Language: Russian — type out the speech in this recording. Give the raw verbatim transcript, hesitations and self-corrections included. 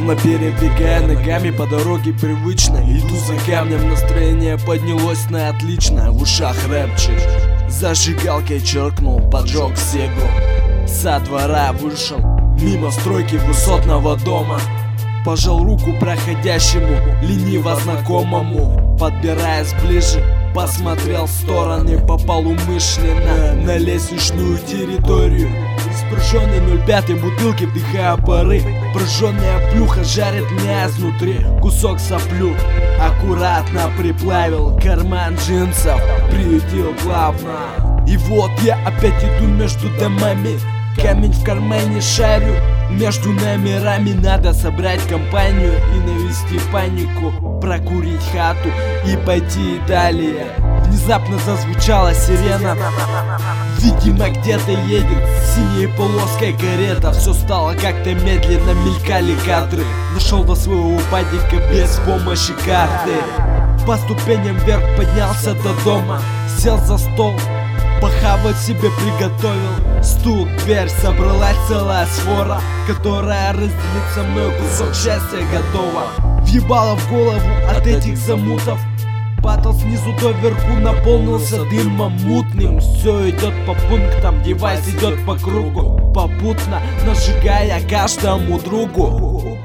Плавно передвигая ногами по дороге привычно, иду за камнем, настроение поднялось на отлично. В ушах рэпчик, зажигалкой черкнул, поджег сегу. Со двора вышел, мимо стройки высотного дома. Пожал руку проходящему, лениво знакомому. Подбираясь ближе, посмотрел в стороны, попал умышленно на лестничную территорию. Спряженной ноль пять бутылки, вдыхая пары. Прожженная плюха жарит меня изнутри. Кусок соплю аккуратно приплавил, карман джинсов приютил плавно. И вот я опять иду между домами, камень в кармане шарю. Между номерами надо собрать компанию и навести панику, прокурить хату и пойти далее. Внезапно зазвучала сирена, видимо где-то едет синей полоской карета. Все стало как-то медленно, мелькали кадры. Дошел до своего падика без помощи карты. По ступеням вверх поднялся до дома, сел за стол, похавать себе приготовил. Стук, дверь, собралась целая свора, которая разделит со мной кусок счастья готова. Въебала в голову от этих замутов, падал снизу до верху, наполнился дымом мутным. Все идет по пунктам, девайс идет по кругу, попутно нажигая каждому другу.